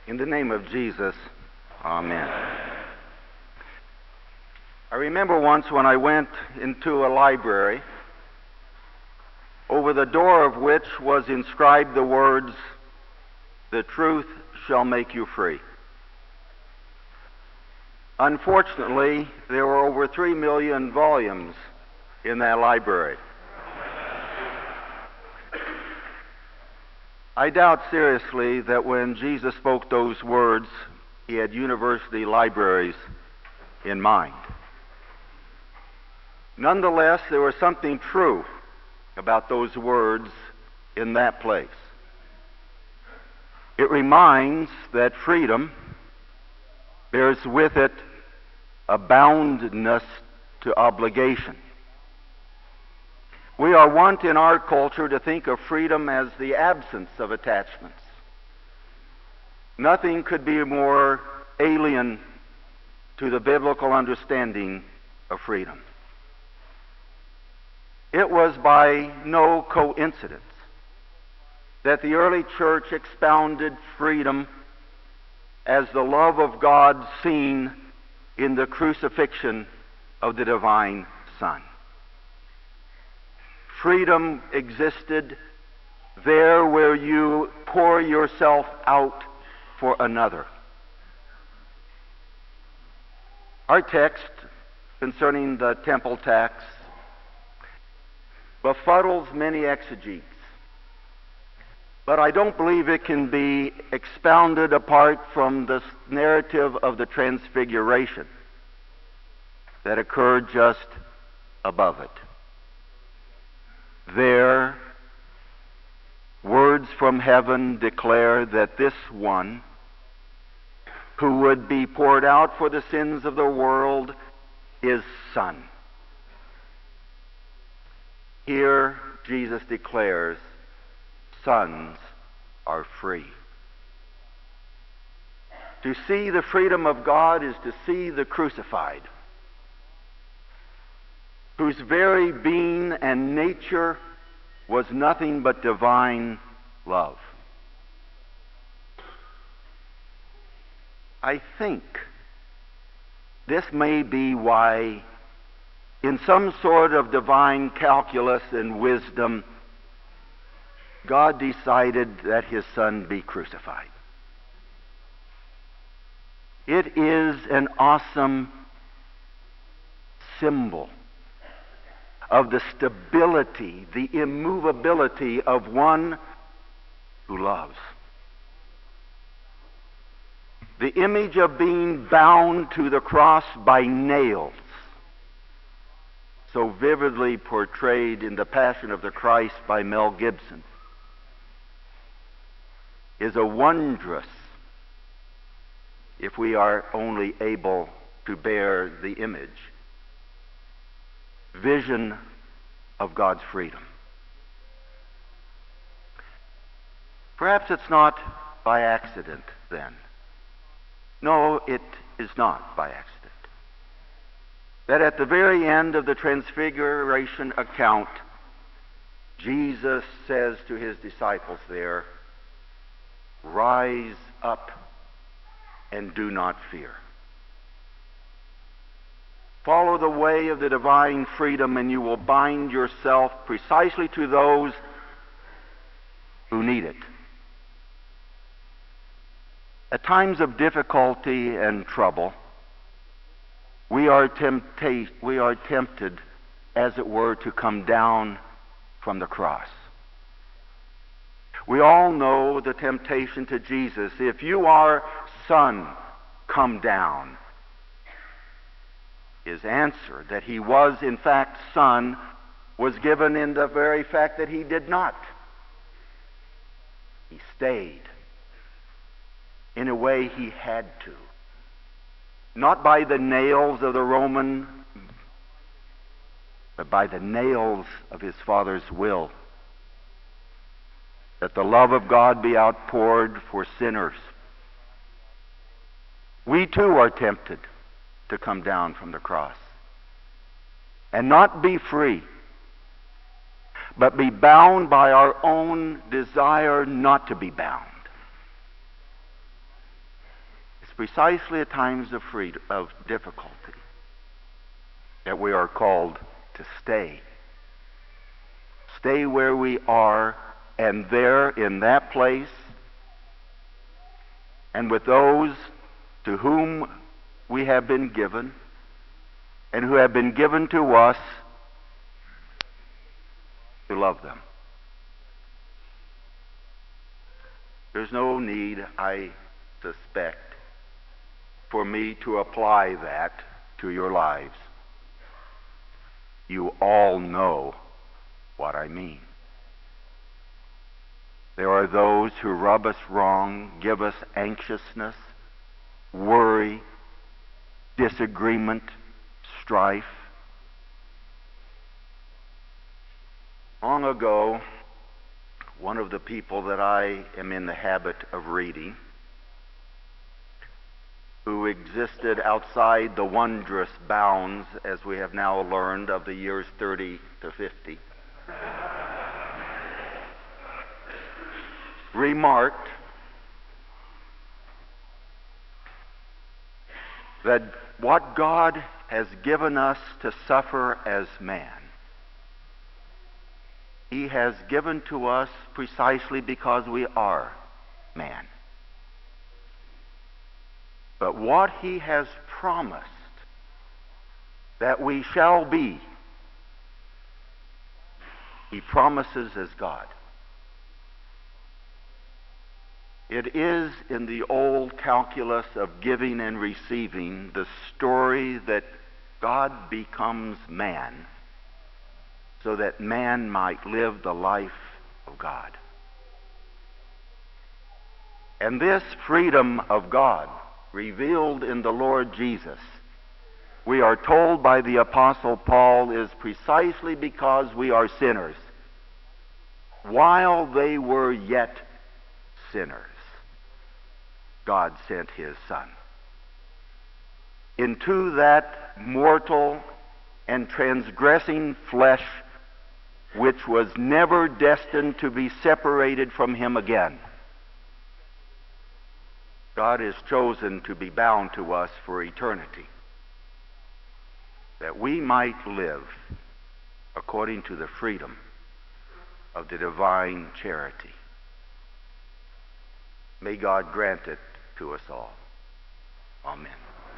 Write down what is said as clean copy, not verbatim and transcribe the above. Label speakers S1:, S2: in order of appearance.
S1: In the name of Jesus, amen. I remember once when I went into a library, over the door of which was inscribed the words, "The truth shall make you free." Unfortunately, there were over 3 million volumes in that library. I doubt seriously that when Jesus spoke those words, he had university libraries in mind. Nonetheless, there was something true about those words in that place. It reminds that freedom bears with it a boundedness to obligation. We are wont in our culture to think of freedom as the absence of attachments. Nothing could be more alien to the biblical understanding of freedom. It was by no coincidence that the early church expounded freedom as the love of God seen in the crucifixion of the divine Son. Freedom existed there where you pour yourself out for another. Our text concerning the temple tax befuddles many exegetes, but I don't believe it can be expounded apart from the narrative of the Transfiguration that occurred just above it. There, words from heaven declare that this one who would be poured out for the sins of the world is Son. Here, Jesus declares, sons are free. To see the freedom of God is to see the crucified, whose very being and nature was nothing but divine love. I think this may be why, in some sort of divine calculus and wisdom, God decided that his Son be crucified. It is an awesome symbol of the stability, the immovability of one who loves. The image of being bound to the cross by nails, so vividly portrayed in The Passion of the Christ by Mel Gibson, is a wondrous, if we are only able to bear the image, vision of God's freedom. Perhaps it's not by accident, then. No, it is not by accident, that at the very end of the Transfiguration account, Jesus says to his disciples there, "Rise up and do not fear. Follow the way of the divine freedom, and you will bind yourself precisely to those who need it." At times of difficulty and trouble, we are tempted, as it were, to come down from the cross. We all know the temptation to Jesus. If you are Son, come down. His answer that he was in fact Son was given in the very fact that he did not. He stayed. In a way, he had to. Not by the nails of the Roman, but by the nails of his Father's will, that the love of God be outpoured for sinners. We too are tempted to come down from the cross and not be free, but be bound by our own desire not to be bound. precisely at times of freedom, of difficulty, that we are called to stay. Stay where we are, and there in that place, and with those to whom we have been given, and who have been given to us, to love them. There's no need, I suspect, for me to apply that to your lives. You all know what I mean. There are those who rub us wrong, give us anxiousness, worry, disagreement, strife. Long ago, one of the people that I am in the habit of reading, who existed outside the wondrous bounds, as we have now learned, of the years 30 to 50, remarked that what God has given us to suffer as man, He has given to us precisely because we are man. But what He has promised that we shall be, He promises as God. It is in the old calculus of giving and receiving the story that God becomes man so that man might live the life of God. And this freedom of God revealed in the Lord Jesus, we are told by the Apostle Paul, is precisely because we are sinners. While they were yet sinners, God sent His Son into that mortal and transgressing flesh which was never destined to be separated from Him again. God has chosen to be bound to us for eternity, that we might live according to the freedom of the divine charity. May God grant it to us all. Amen.